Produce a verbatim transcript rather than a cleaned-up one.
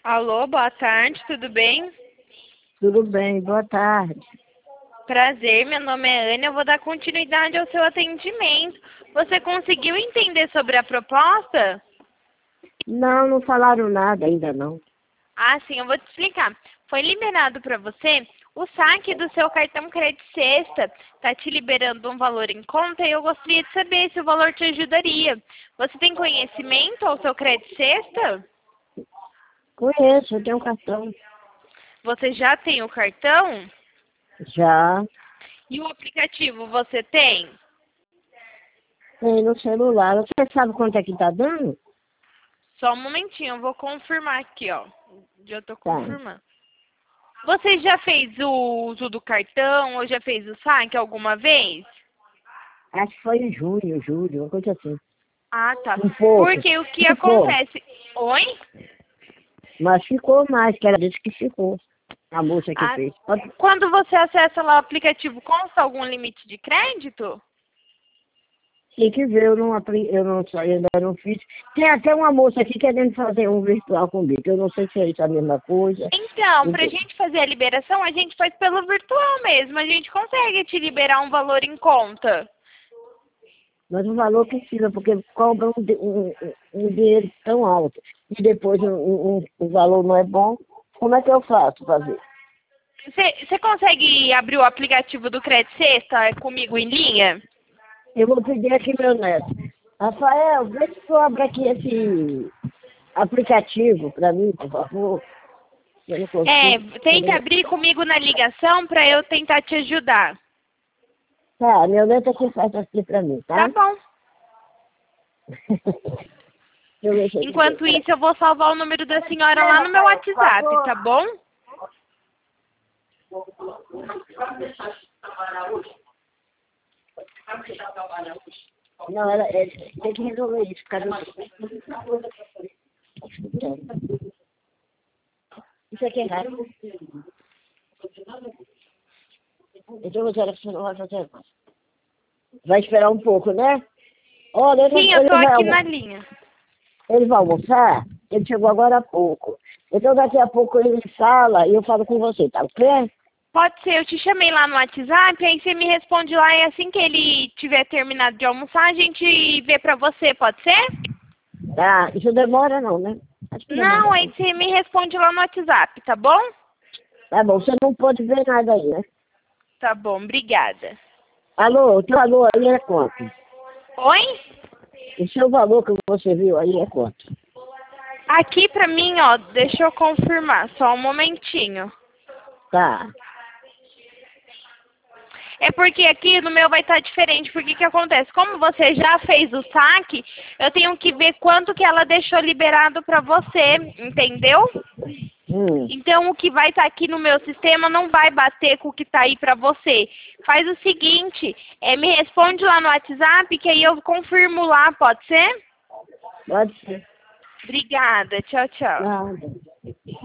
Alô, boa tarde, tudo bem? Tudo bem, boa tarde. Prazer, meu nome é Ana, eu vou dar continuidade ao seu atendimento. Você conseguiu entender sobre a proposta? Não, não falaram nada ainda não. Ah, sim, eu vou te explicar. Foi liberado para você o saque do seu cartão Crédito Sexta. Está te liberando um valor em conta e eu gostaria de saber se o valor te ajudaria. Você tem conhecimento ao seu Crédito Sexta? Conheço, eu tenho um cartão. Você já tem o cartão? Já E o aplicativo você tem? tem no celular. Você sabe quanto é que tá dando? Só um momentinho, eu vou confirmar aqui, ó. Já tô Tá. confirmando. Você já fez o uso do cartão ou já fez o saque alguma vez? Acho que foi em junho, julho, uma coisa assim. Ah, tá. Um pouco. Porque o que Ficou. acontece... Oi? Mas ficou mais, que ela disse que ficou. A moça que Ah, fez. Pode- quando você acessa lá o aplicativo, consta algum limite de crédito? Tem que ver, eu não, apli- eu não sei, ainda não fiz. Tem até uma moça aqui querendo fazer um virtual comigo. Eu não sei se é isso a mesma coisa. Então, pra Entendeu? gente fazer a liberação, a gente faz pelo virtual mesmo. A gente consegue te liberar um valor em conta. Mas o valor precisa, porque cobra um, di- um, um um dinheiro tão alto e depois um, um- um- o valor não é bom, como é que eu faço para ver? Você consegue abrir o aplicativo do Crédito Sexta comigo em linha? Eu vou pedir aqui meu neto. Rafael, vê se tu abre aqui esse aplicativo para mim, por favor. Eu não É, consigo. tenta abrir comigo na ligação para eu tentar te ajudar. Tá, meu neto aqui faz assim para mim, Tá tá? bom. Deixa eu ver se eu Enquanto isso, eu vou salvar o número da senhora lá no meu WhatsApp, tá bom? Não, ela, é, tem que resolver isso, por causa do... Isso aqui é errado. Então, Rogério, você não vai fazer mais. Vai esperar um pouco, né? Olha, ele, Sim, eu ele, tô vai, aqui almo- na linha. ele vai almoçar, ele chegou agora há pouco. Então, daqui a pouco ele fala e eu falo com você, tá ok? Pode ser, eu te chamei lá no WhatsApp, aí você me responde lá e assim que ele tiver terminado de almoçar, a gente vê pra você, pode ser? Tá, isso demora não, né? Acho que demora Não, aí não. você me responde lá no WhatsApp, tá bom? Tá bom, você não pode ver nada aí, né? Tá bom, obrigada. Alô, o teu valor aí é quanto? Oi? O seu valor que você viu aí é quanto? Aqui pra mim, ó, deixa eu confirmar, só um momentinho. Tá. É porque aqui no meu vai estar diferente, porque que acontece? Como você já fez o saque, eu tenho que ver quanto que ela deixou liberado pra você, entendeu? Hum, Então o que vai estar aqui no meu sistema não vai bater com o que está aí pra você. Faz o seguinte, é, me responde lá no WhatsApp que aí eu confirmo lá, pode ser? pode ser. Obrigada, tchau, tchau. Nada.